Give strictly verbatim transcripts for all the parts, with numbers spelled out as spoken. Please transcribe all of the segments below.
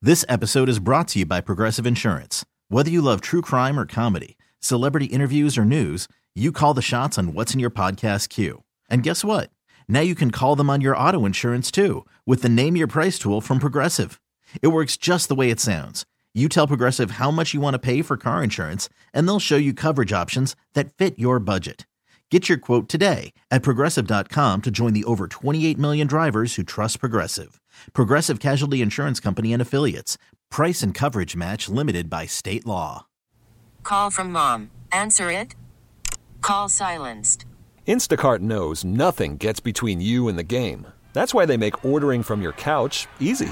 This episode is brought to you by Progressive Insurance. Whether you love true crime or comedy, celebrity interviews or news, you call the shots on what's in your podcast queue. And guess what? Now you can call them on your auto insurance too with the Name Your Price tool from Progressive. It works just the way it sounds. You tell Progressive how much you want to pay for car insurance, and they'll show you coverage options that fit your budget. Get your quote today at Progressive dot com to join the over twenty-eight million drivers who trust Progressive. Progressive Casualty Insurance Company and Affiliates. Price and coverage match limited by state law. Call from mom. Answer it. Call silenced. Instacart knows nothing gets between you and the game. That's why they make ordering from your couch easy.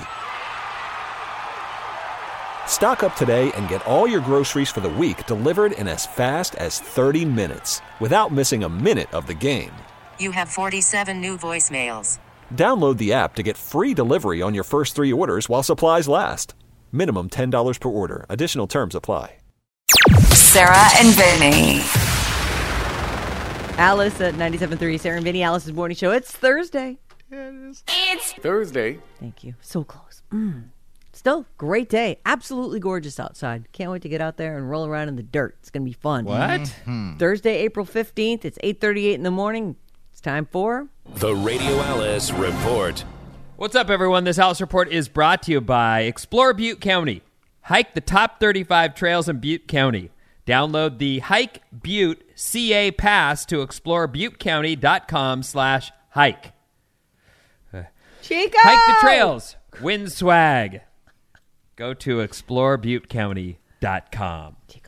Stock up today and get all your groceries for the week delivered in as fast as thirty minutes without missing a minute of the game. You have forty-seven new voicemails. Download the app to get free delivery on your first three orders while supplies last. Minimum ten dollars per order. Additional terms apply. Sarah and Vinny. Alice at ninety-seven point three. Sarah and Vinny, Alice's morning show. It's Thursday. Yeah, it is. It's Thursday. Thank you. So close. Mm. Still, great day. Absolutely gorgeous outside. Can't wait to get out there and roll around in the dirt. It's going to be fun. What? Mm-hmm. Thursday, April fifteenth. It's eight thirty-eight in the morning. It's time for The Radio Alice Report. What's up, everyone? This Alice Report is brought to you by Explore Butte County. Hike the top thirty-five trails in Butte County. Download the Hike Butte C A Pass to explore butte county dot com slash hike. Chico! Hike the trails. Win swag. Go to explore butte county dot com. Chico.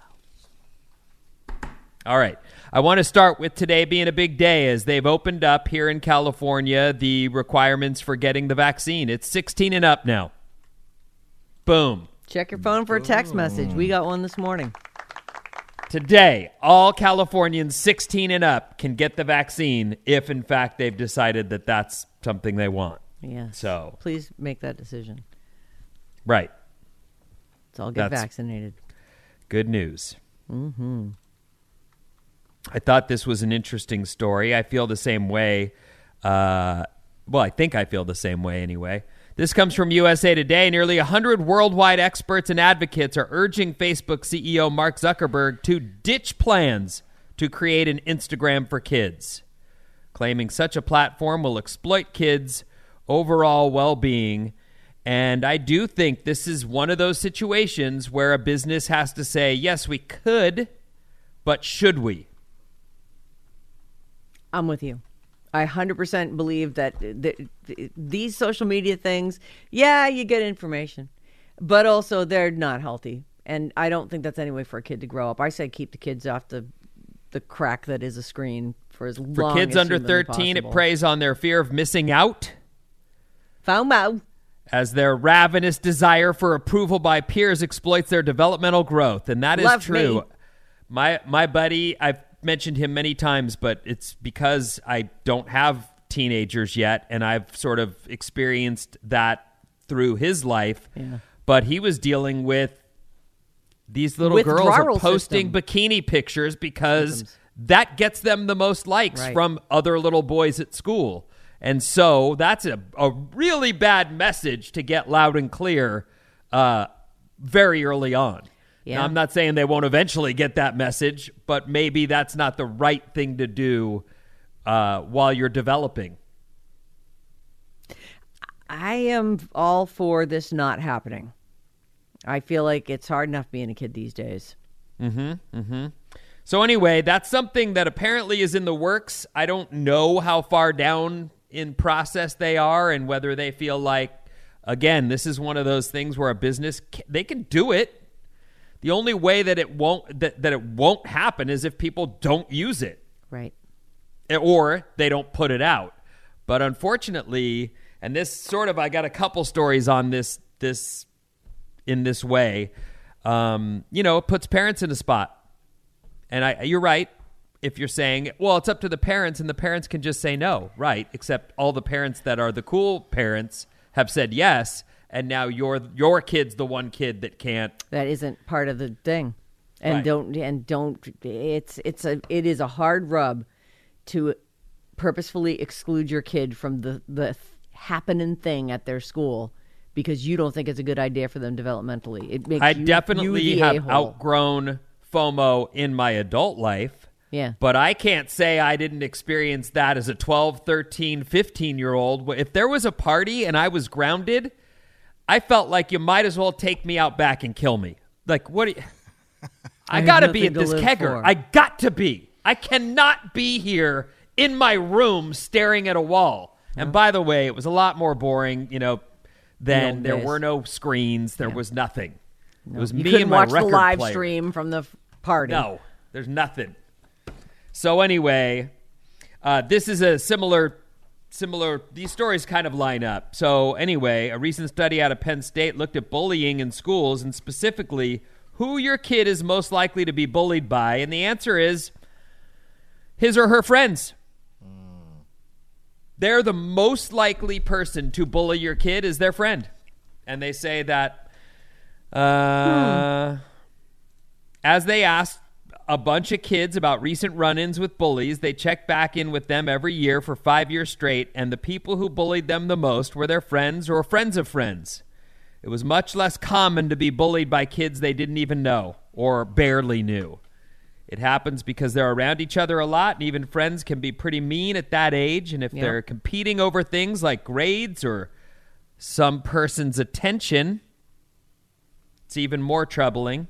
All right. I want to start with today being a big day as they've opened up here in California the requirements for getting the vaccine. It's sixteen and up now. Boom. Check your phone for a text message. We got one this morning. Today, all Californians sixteen and up can get the vaccine if, in fact, they've decided that that's something they want. Yes. So please make that decision. Right. Let's all get That's vaccinated. Good news. Mm-hmm. I thought this was an interesting story. I feel the same way. Uh, well, I think I feel the same way anyway. This comes from U S A Today. Nearly one hundred worldwide experts and advocates are urging Facebook C E O Mark Zuckerberg to ditch plans to create an Instagram for kids, claiming such a platform will exploit kids' overall well-being. And I do think this is one of those situations where a business has to say, yes, we could, but should we? I'm with you. I one hundred percent believe that th- th- these social media things, yeah, you get information, but also they're not healthy. And I don't think that's any way for a kid to grow up. I say keep the kids off the the crack that is a screen for as for long kids as under humanly thirteen, possible. It preys on their fear of missing out, FOMO, as their ravenous desire for approval by peers exploits their developmental growth. And that is Love true. me. My my buddy, I've mentioned him many times, but it's because I don't have teenagers yet, and I've sort of experienced that through his life. Yeah. But he was dealing with these little girls are Withdrawal posting system. bikini pictures because Symptoms. that gets them the most likes Right. from other little boys at school. And so that's a, a really bad message to get loud and clear uh, very early on. Yeah. Now, I'm not saying they won't eventually get that message, but maybe that's not the right thing to do uh, while you're developing. I am all for this not happening. I feel like it's hard enough being a kid these days. Mm-hmm. Mm-hmm. So anyway, that's something that apparently is in the works. I don't know how far down in process they are and whether they feel like, again, this is one of those things where a business, they can do it. The only way that it won't that, that it won't happen is if people don't use it. Right. Or they don't put it out. But unfortunately, and this sort of, I got a couple stories on this this in this way. Um, you know, it puts parents in a spot. And I, you're right. If you're saying, well, it's up to the parents and the parents can just say no, right? Except all the parents that are the cool parents have said yes. And now your your kid's the one kid that can't. That isn't part of the thing. And Right. don't, and don't, it's, it's a, it is a hard rub to purposefully exclude your kid from the, the happening thing at their school because you don't think it's a good idea for them developmentally. It makes I you, definitely you the have a-hole. outgrown FOMO in my adult life. Yeah. But I can't say I didn't experience that as a twelve, thirteen, fifteen-year-old. If there was a party and I was grounded, I felt like you might as well take me out back and kill me. Like, what do you... I, I got to be at this kegger. For. I got to be. I cannot be here in my room staring at a wall. Huh? And by the way, it was a lot more boring, you know, then there days. were no screens. There yeah. was nothing. No. It was you me and my watch record the live player. stream from the f- party. No, there's nothing. So anyway, uh, this is a similar, similar, these stories kind of line up. So anyway, a recent study out of Penn State looked at bullying in schools and specifically who your kid is most likely to be bullied by. And the answer is his or her friends. Mm. They're the most likely person to bully your kid is their friend. And they say that uh, hmm. as they asked a bunch of kids about recent run-ins with bullies, they checked back in with them every year for five years straight, and the people who bullied them the most were their friends or friends of friends. It was much less common to be bullied by kids they didn't even know or barely knew. It happens because they're around each other a lot, and even friends can be pretty mean at that age, and if yep. they're competing over things like grades or some person's attention, it's even more troubling.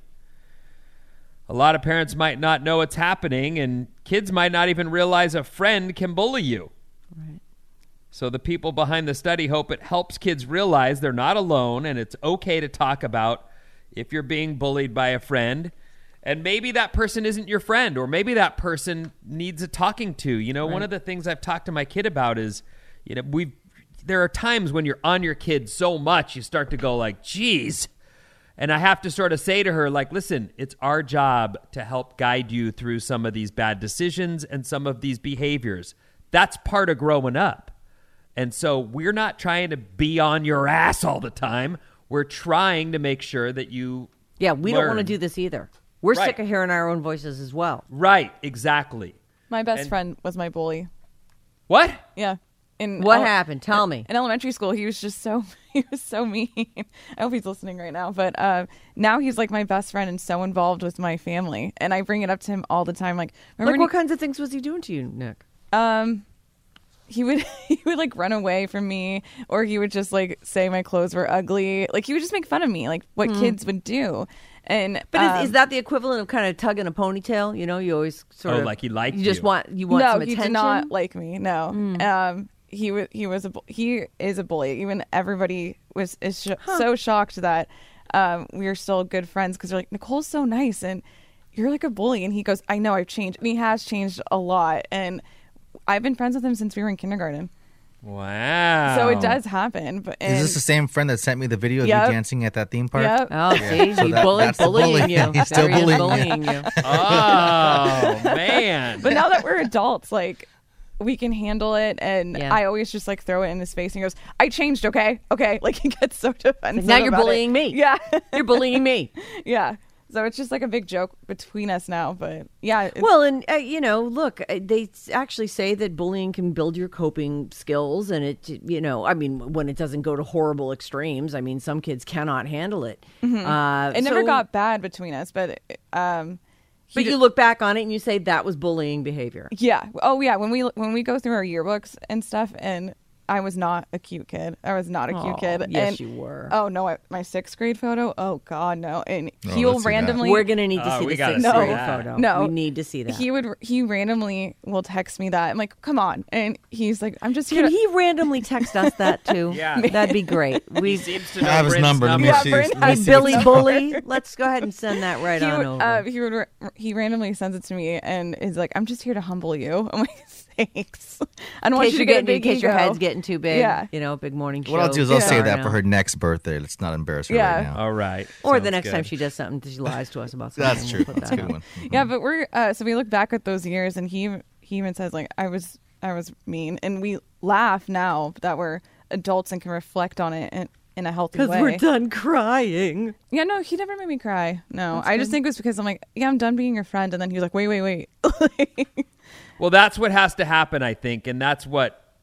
A lot of parents might not know it's happening, and kids might not even realize a friend can bully you. Right. So the people behind the study hope it helps kids realize they're not alone, and it's okay to talk about if you're being bullied by a friend. And maybe that person isn't your friend, or maybe that person needs a talking to. You know, right. One of the things I've talked to my kid about is, you know, we there are times when you're on your kid so much, you start to go like, geez. And I have to sort of say to her, like, listen, it's our job to help guide you through some of these bad decisions and some of these behaviors. That's part of growing up. And so we're not trying to be on your ass all the time. We're trying to make sure that you Yeah, we learn. don't want to do this either. We're right. sick of hearing our own voices as well. Right, exactly. My best and, friend was my bully. What? Yeah. In what ele- happened? Tell me. In elementary school, he was just so he was so mean. I hope he's listening right now. But uh, now he's like my best friend and so involved with my family. And I bring it up to him all the time. Like, like what he, kinds of things was he doing to you, Nick? Um, he would he would like run away from me, or he would just like say my clothes were ugly. Like he would just make fun of me, like what mm. kids would do. And but um, is, is that the equivalent of kind of tugging a ponytail? You know, you always sort oh, of like he liked you. Just you. want you want no, some attention. attention. He did not like me. No. Mm. Um. He was he was a he is a bully. Even everybody was is sh- huh. so shocked that um we are still good friends because they're like, Nicole's so nice and you're like a bully. And he goes, I know I've changed, and he has changed a lot. And I've been friends with him since we were in kindergarten. Wow. So it does happen. But and, is this the same friend that sent me the video of yep. you dancing at that theme park? Yep. Oh, see, so he that, bully, bullying bully. you. He's still There he is bullying, bullying you. you. Oh man. But now that we're adults, like, we can handle it, and yeah. I always just like throw it in his face and he goes, I changed, okay? Okay. Like he gets so defensive. Like, now you're about bullying it. me. Yeah. You're bullying me. Yeah. So it's just like a big joke between us now, but yeah. Well, and uh, you know, look, uh, they actually say that bullying can build your coping skills, and it, you know, I mean, when it doesn't go to horrible extremes. I mean, some kids cannot handle it. Mm-hmm. Uh, it never so, got bad between us, but um, but you look back on it and you say that was bullying behavior. Yeah. Oh, yeah. When we when we go through our yearbooks and stuff, and I was not a cute kid. I was not a cute oh, kid. Yes, and, you were. Oh no, I, my sixth grade photo. Oh God, no. And Oh, he'll let's see randomly. We're gonna need to Oh, see we the gotta sixth see grade that. photo. No. We need to see that. He would. He randomly will text me that. I'm like, come on, and he's like, I'm just here. Can to- he randomly text us that too? Yeah. That'd be great. We He seems to know I have his Bryn's number. Let me Yeah, see. Bryn Let me has see Billy what's- Bully. Let's go ahead and send that right he on would, over. uh, he would. He randomly sends it to me and is like, I'm just here to humble you. I'm like, thanks. I don't in want case you to you're get a getting, big in case your ego. head's getting too big. Yeah. You know, big morning show. What I'll do is I'll Yeah. say that now. for her next birthday. Let's not embarrass her Yeah. right now. All right. Or the Sounds next good. time she does something, she lies to us about something. That's We'll true. put That's that a good on. one. Yeah, but we're uh, so we look back at those years, and he he even says like, I was I was mean, and we laugh now that we're adults and can reflect on it in, in a healthy way. Because we're done crying. Yeah, no, he never made me cry. No, That's I just good. think it was because I'm like, yeah, I'm done being your friend, and then he was like, wait, wait, wait. Well, that's what has to happen, I think, and that's what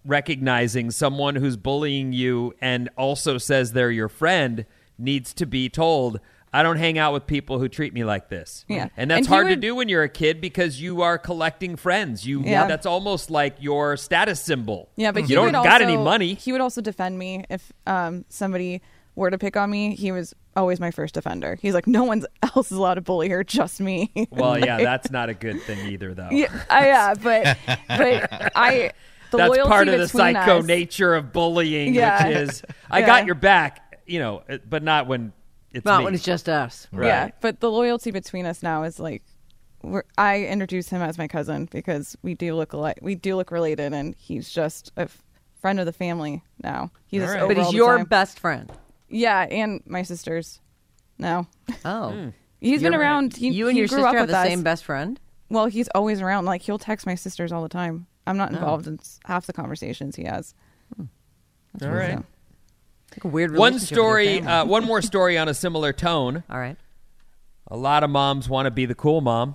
recognizing someone who's bullying you and also says they're your friend needs to be told, I don't hang out with people who treat me like this. Yeah. And that's And he hard to would- do when you're a kid because you are collecting friends. You Yeah. That's almost like your status symbol. Yeah, but you he don't would got also, any money. He would also defend me if um, somebody were to pick on me. He was always my first defender. He's like, no one else is allowed to bully her, just me. Well, yeah, Like- that's not a good thing either, though. Yeah, I, yeah, but but I the That's loyalty part of the between psycho us- nature of bullying, Yeah. which is I Yeah. got your back, you know, but not when it's Not me. when it's just us. Right. Yeah, but the loyalty between us now is like, we're, I introduce him as my cousin because we do look alike. We do look related, and he's just a f- friend of the family now. He's All just right. over But all he's the your time. best friend. Yeah, and my sisters. No, Oh. he's been You're- around. He, you and he your grew sister up have with the us. same best friend? Well, he's always around. Like he'll text my sisters all the time. I'm not involved in s- half the conversations he has. All right. So- Like a weird One relationship with your story, family. uh, one more story on a similar tone. All right. A lot of moms want to be the cool mom.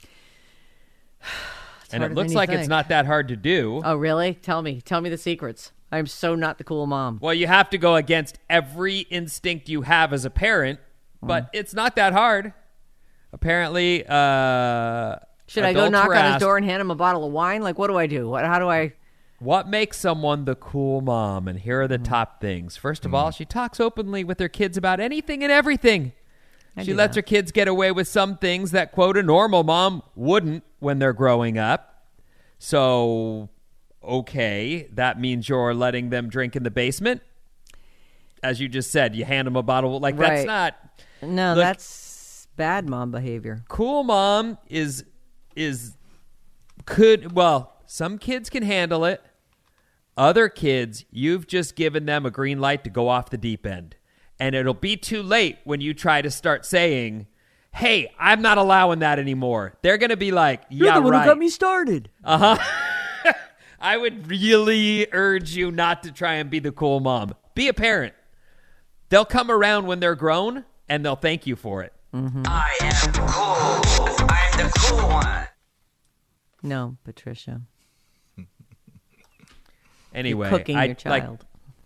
And harder it looks than you like it's think. not that hard to do. Oh, really? Tell me. Tell me the secrets. I'm so not the cool mom. Well, you have to go against every instinct you have as a parent, but Mm. it's not that hard. Apparently, uh, Should I go adults knock were on his asked, door and hand him a bottle of wine? Like, what do I do? What? How do I? what makes someone the cool mom? And here are the top things. First of all, she talks openly with her kids about anything and everything. I She do lets that. her kids get away with some things that, quote, a normal mom wouldn't when they're growing up. So, okay, that means you're letting them drink in the basement. As you just said, you hand them a bottle. Like, that's Right. not... No, Look- that's bad mom behavior. Cool mom is is could well some kids can handle it. Other kids, you've just given them a green light to go off the deep end, and it'll be too late when you try to start saying, hey, I'm not allowing that anymore. They're gonna be like, You're yeah, the one right. who got me started. I would really urge you not to try and be the cool mom. Be a parent. They'll come around when they're grown and they'll thank you for it. I am cool. I'm the cool one. No, Patricia. Anyway, You're cooking I, your like, child.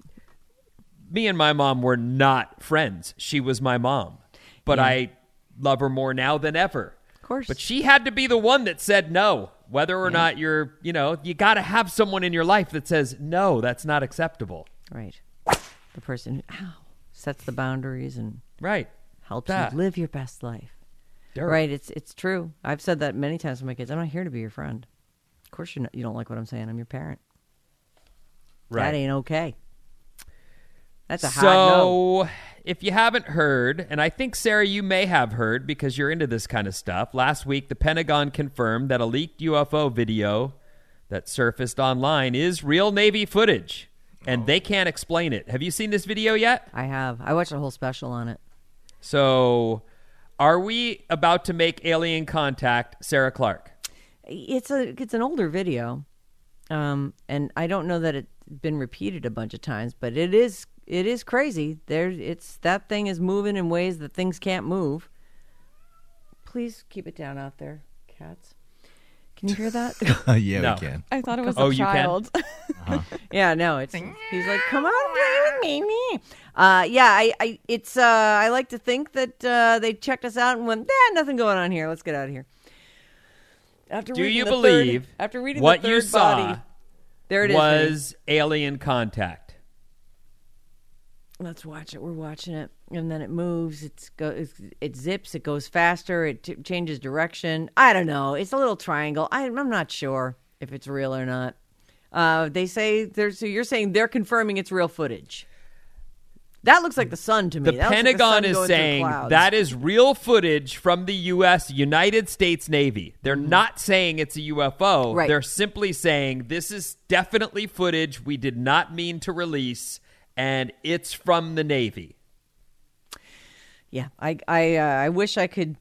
me and my mom were not friends. She was my mom. But Yeah. I love her more now than ever. Of course. But she had to be the one that said no. Whether or not you're, you know, you got to have someone in your life that says, no, that's not acceptable. Right. The person who ow, sets the boundaries and Right. helps That. you live your best life. Dirt. Right. It's it's true. I've said that many times to my kids. I'm not here to be your friend. Of course you're not, you don't like what I'm saying. I'm your parent. Right. That ain't okay. That's a hard no. So, if you haven't heard, and I think, Sarah, you may have heard because you're into this kind of stuff, last week the Pentagon confirmed that a leaked U F O video that surfaced online is real Navy footage, and they can't explain it. Have you seen this video yet? I have. I watched a whole special on it. So, are we about to make alien contact, Sarah Clark? It's a it's an older video, um, and I don't know that it's been repeated a bunch of times, but it is it is crazy. There, it's that thing is moving in ways that things can't move. Please keep it down out there, cats. Can you hear that? yeah, No. we can. I thought it was Oh, a you can? child. Yeah, no, it's he's like, come on, play with me, me. Uh, yeah, I, I, it's uh, I like to think that uh, they checked us out and went, eh, nothing going on here. Let's get out of here. After Do reading you the believe third, after reading what the third you saw body, there it is. Vinny. was alien contact? Let's watch it. We're watching it, and then it moves. It's go. It's, it zips. It goes faster. It t- changes direction. I don't know. It's a little triangle. I, I'm not sure if it's real or not. Uh, they say there's. So you're saying they're confirming it's real footage. That looks like the sun to me. The That looks like Pentagon sun is going through saying clouds. that is real footage from the U S United States Navy. They're not saying it's a U F O. Right. They're simply saying this is definitely footage we did not mean to release, and it's from the Navy. Yeah, I I uh, I wish I could.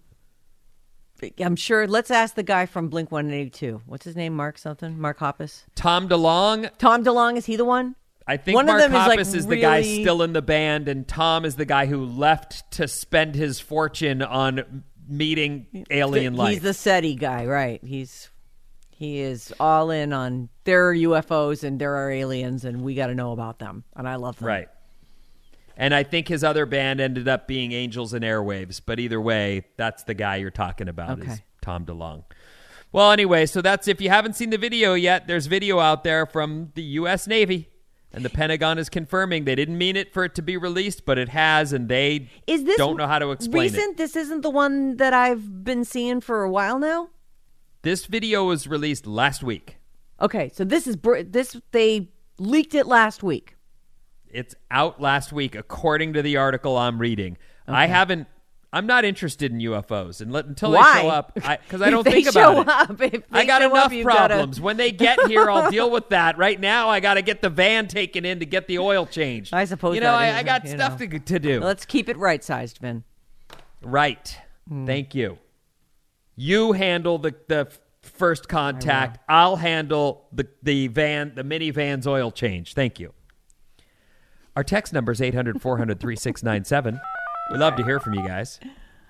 I'm sure. Let's ask the guy from Blink one eighty-two. What's his name? Mark something? Mark Hoppus? Tom DeLonge, Tom DeLonge, is he the one? I think One of Mark them is, like, Hoppus is the guy really- still in the band, and Tom is the guy who left to spend his fortune on meeting alien The- life. He's the SETI guy, right? He's He is all in on there are U F Os and there are aliens and we got to know about them. And I love them. Right. And I think his other band ended up being Angels and Airwaves. But either way, that's the guy you're talking about Okay. is Tom DeLonge. Well, anyway, so that's if you haven't seen the video yet, there's video out there from the U S Navy. And the Pentagon is confirming they didn't mean it for it to be released, but it has, and they Is this don't know how to explain recent? it. This isn't the one that I've been seeing for a while now? This video was released last week. Okay, so this is br- this they leaked it last week. It's out last week, according to the article I'm reading. Okay. I haven't. I'm not interested in U F Os, and let, until Why? they show up, because I, I don't If they think about show it. up, if I they got show enough up, you've gotta- problems. When they get here, I'll deal with that. Right now, I got to get the van taken in to get the oil changed. I suppose You know, that I, is, I got you stuff know. to, to do. Let's keep it right sized, Vin. Right. Hmm. Thank you. You handle the the f- first contact. I'll handle the the van, the minivan's oil change. Thank you. Our text number is eight hundred, four hundred, three six nine seven. We love to hear from you guys.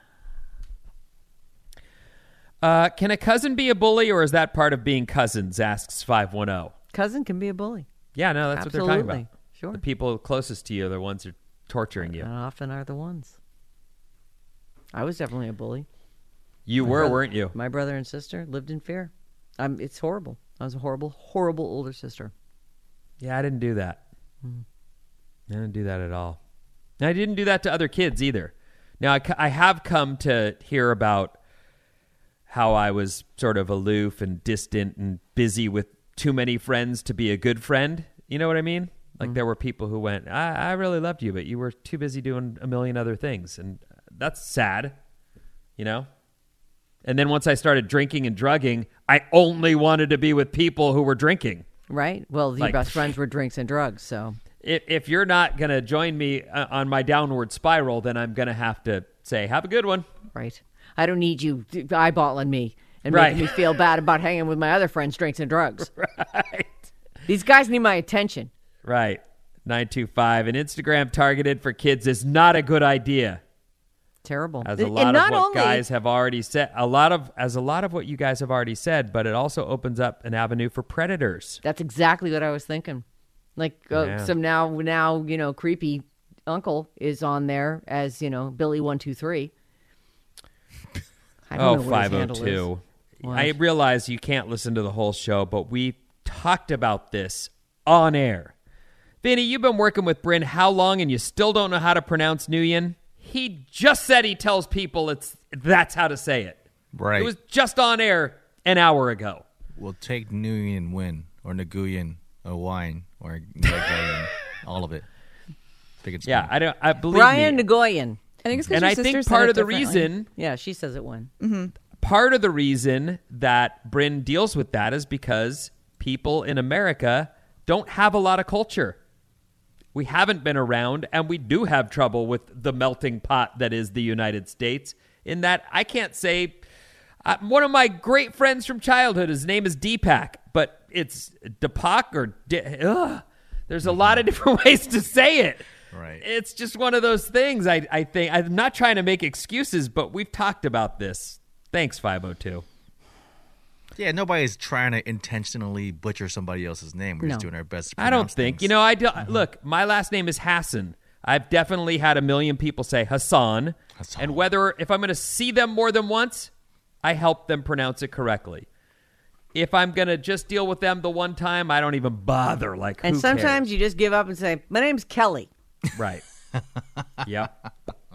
Uh, can a cousin be a bully, or is that part of being cousins? Asks five one zero. Cousin can be a bully. Yeah, no, that's Absolutely. what they're talking about. Sure. The people closest to you are the ones who are torturing you. And often are the ones. I was definitely a bully. You My were, brother- weren't you? My brother and sister lived in fear. Um, it's horrible. I was a horrible, horrible older sister. Yeah, I didn't do that. Hmm. I didn't do that at all. And I didn't do that to other kids either. Now, I, c- I have come to hear about how I was sort of aloof and distant and busy with too many friends to be a good friend. You know what I mean? Like there were people who went, I, I really loved you, but you were too busy doing a million other things. And that's sad, you know? And then once I started drinking and drugging, I only wanted to be with people who were drinking. Right? Well, your Like- best friends were drinks and drugs, so. If, if you're not going to join me uh, on my downward spiral, then I'm going to have to say, have a good one. Right. I don't need you eyeballing me and Right. making me feel bad about hanging with my other friends' drinks and drugs. Right. These guys need my attention. Right. nine two five. An Instagram targeted for kids is not a good idea. Terrible. As a And lot of not what only- guys have already said, a lot of as a lot of what you guys have already said, but it also opens up an avenue for predators. That's exactly what I was thinking. Like, uh, Yeah. so now, now you know, creepy uncle is on there as, you know, Billy one two three. I don't Oh, know what his five oh handle two. is. What? I realize you can't listen to the whole show, but we talked about this on air. Vinny, you've been working with Bryn how long, and you still don't know how to pronounce Nguyen? He just said he tells people it's that's how to say it. Right. It was just on air an hour ago. We'll take Nguyen win or Nguyen a wine or Nguyen, all of it. Think it's Yeah, I don't. I believe Brian me. Nagoyan. I think it's because And your I sister think said part it of the differently. reason, Yeah, she says it one. Mm-hmm. part of the reason that Bryn deals with that is because people in America don't have a lot of culture. We haven't been around, and we do have trouble with the melting pot that is the United States. In that, I can't say uh, one of my great friends from childhood. His name is Deepak, but it's Deepak or D- ugh. There's a lot of different ways to say it. Right. It's just one of those things. I I think I'm not trying to make excuses, but we've talked about this. Thanks, five oh two. Yeah, nobody's trying to intentionally butcher somebody else's name. We're just No. doing our best to I don't pronounce think. things. You know, I do, look, my last name is Hassan. I've definitely had a million people say Hassan. Hassan. And whether, if I'm going to see them more than once, I help them pronounce it correctly. If I'm going to just deal with them the one time, I don't even bother. Like, And who sometimes cares? you just give up and say, my name's Kelly. Right. Yep.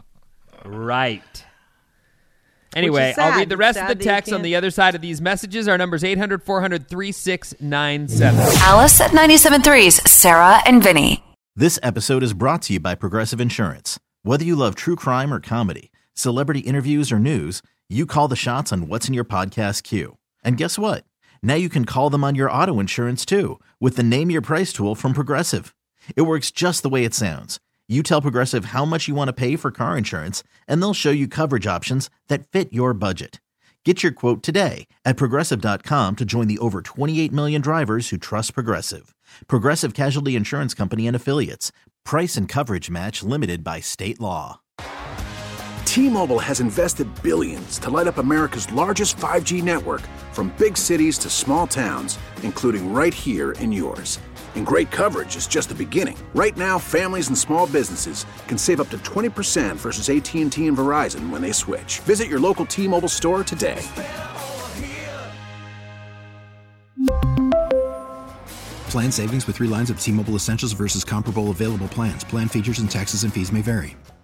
Right. Anyway, sad. I'll read the rest of Sad the that you text on can't- the other side of these messages. Our number's eight hundred, four hundred, three six nine seven. Alice at ninety-seven point three's Sarah and Vinny. This episode is brought to you by Progressive Insurance. Whether you love true crime or comedy, celebrity interviews or news, you call the shots on what's in your podcast queue. And guess what? Now you can call them on your auto insurance too with the Name Your Price tool from Progressive. It works just the way it sounds. You tell Progressive how much you want to pay for car insurance, and they'll show you coverage options that fit your budget. Get your quote today at Progressive dot com to join the over twenty-eight million drivers who trust Progressive. Progressive Casualty Insurance Company and Affiliates. Price and coverage match limited by state law. T-Mobile has invested billions to light up America's largest five G network, from big cities to small towns, including right here in yours. And great coverage is just the beginning. Right now, families and small businesses can save up to twenty percent versus A T and T and Verizon when they switch. Visit your local T-Mobile store today. Plan savings with three lines of T-Mobile Essentials versus comparable available plans. Plan features and taxes and fees may vary.